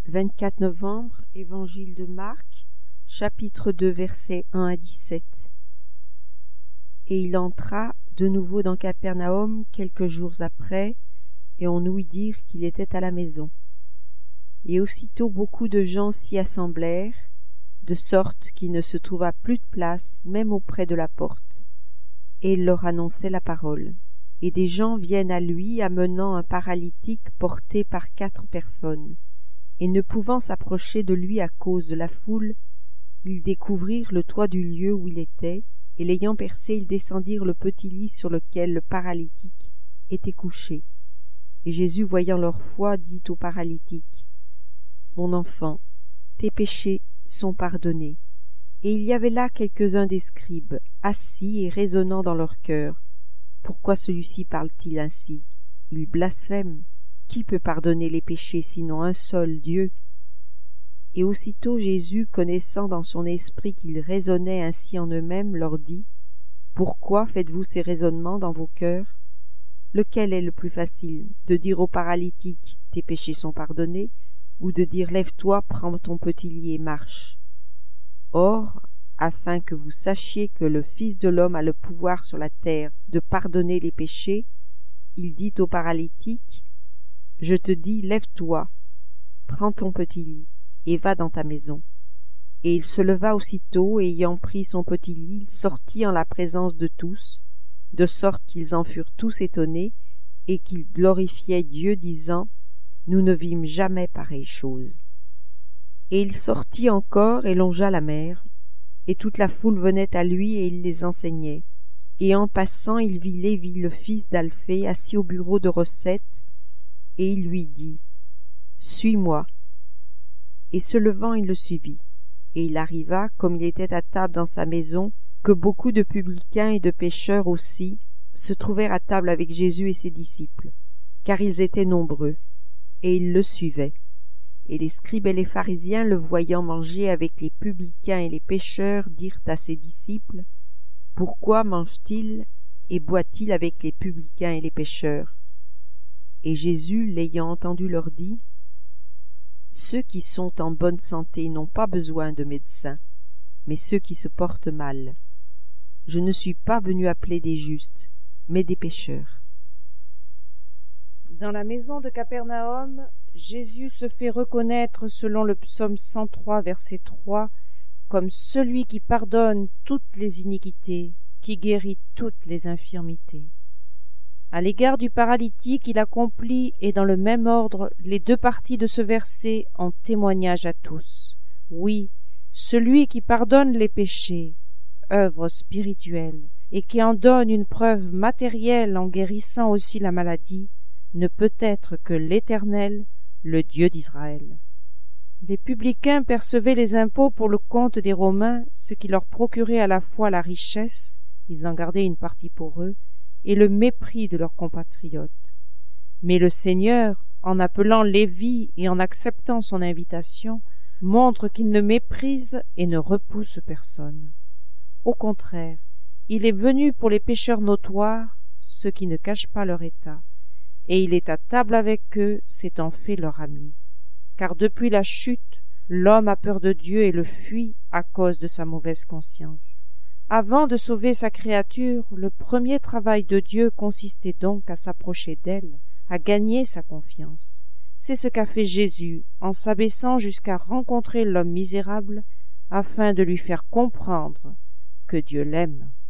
24 novembre, Évangile de Marc, chapitre 2, versets 1 à 17. Et il entra de nouveau dans Capernaum quelques jours après, et on ouït dire qu'il était à la maison. Et aussitôt beaucoup de gens s'y assemblèrent, de sorte qu'il ne se trouva plus de place, même auprès de la porte. Et il leur annonçait la parole. Et des gens viennent à lui, amenant un paralytique porté par 4 personnes. Et ne pouvant s'approcher de lui à cause de la foule, ils découvrirent le toit du lieu où il était, et l'ayant percé, ils descendirent le petit lit sur lequel le paralytique était couché. Et Jésus, voyant leur foi, dit au paralytique: « Mon enfant, tes péchés sont pardonnés. » Et il y avait là quelques-uns des scribes, assis et raisonnant dans leur cœur. Pourquoi celui-ci parle-t-il ainsi? Il blasphème. Qui peut pardonner les péchés sinon un seul, Dieu? Et aussitôt Jésus, connaissant dans son esprit qu'ils raisonnaient ainsi en eux-mêmes, leur dit: Pourquoi faites-vous ces raisonnements dans vos cœurs? Lequel est le plus facile, de dire au paralytique: Tes péchés sont pardonnés, ou de dire: Lève-toi, prends ton petit lit et marche? Or, afin que vous sachiez que le Fils de l'homme a le pouvoir sur la terre de pardonner les péchés, il dit au paralytique: Je te dis, lève-toi, prends ton petit lit, et va dans ta maison. Et il se leva aussitôt, et ayant pris son petit lit, il sortit en la présence de tous, de sorte qu'ils en furent tous étonnés, et qu'ils glorifiaient Dieu, disant: Nous ne vîmes jamais pareille chose. Et il sortit encore et longea la mer, et toute la foule venait à lui, et il les enseignait. Et en passant, il vit Lévi, le fils d'Alphée, assis au bureau de recettes, et il lui dit: Suis-moi. Et se levant, il le suivit. Et il arriva, comme il était à table dans sa maison, que beaucoup de publicains et de pécheurs aussi se trouvèrent à table avec Jésus et ses disciples, car ils étaient nombreux, et ils le suivaient. Et les scribes et les pharisiens, le voyant manger avec les publicains et les pécheurs, dirent à ses disciples: Pourquoi mange-t-il et boit-il avec les publicains et les pécheurs? Et Jésus, l'ayant entendu, leur dit: Ceux qui sont en bonne santé n'ont pas besoin de médecin, mais ceux qui se portent mal. Je ne suis pas venu appeler des justes, mais des pécheurs. Dans la maison de Capernaum, Jésus se fait reconnaître selon le psaume 103, verset 3, comme celui qui pardonne toutes les iniquités, qui guérit toutes les infirmités. À l'égard du paralytique, il accomplit, et dans le même ordre, les 2 parties de ce verset en témoignage à tous. Oui, celui qui pardonne les péchés, œuvre spirituelle, et qui en donne une preuve matérielle en guérissant aussi la maladie, ne peut être que l'Éternel, le Dieu d'Israël. Les publicains percevaient les impôts pour le compte des Romains, ce qui leur procurait à la fois la richesse, ils en gardaient une partie pour eux, et le mépris de leurs compatriotes. Mais le Seigneur, en appelant Lévi et en acceptant son invitation, montre qu'il ne méprise et ne repousse personne. Au contraire, il est venu pour les pécheurs notoires, ceux qui ne cachent pas leur état, et il est à table avec eux, s'étant fait leur ami. Car depuis la chute, l'homme a peur de Dieu et le fuit à cause de sa mauvaise conscience. Avant de sauver sa créature, le premier travail de Dieu consistait donc à s'approcher d'elle, à gagner sa confiance. C'est ce qu'a fait Jésus en s'abaissant jusqu'à rencontrer l'homme misérable, afin de lui faire comprendre que Dieu l'aime.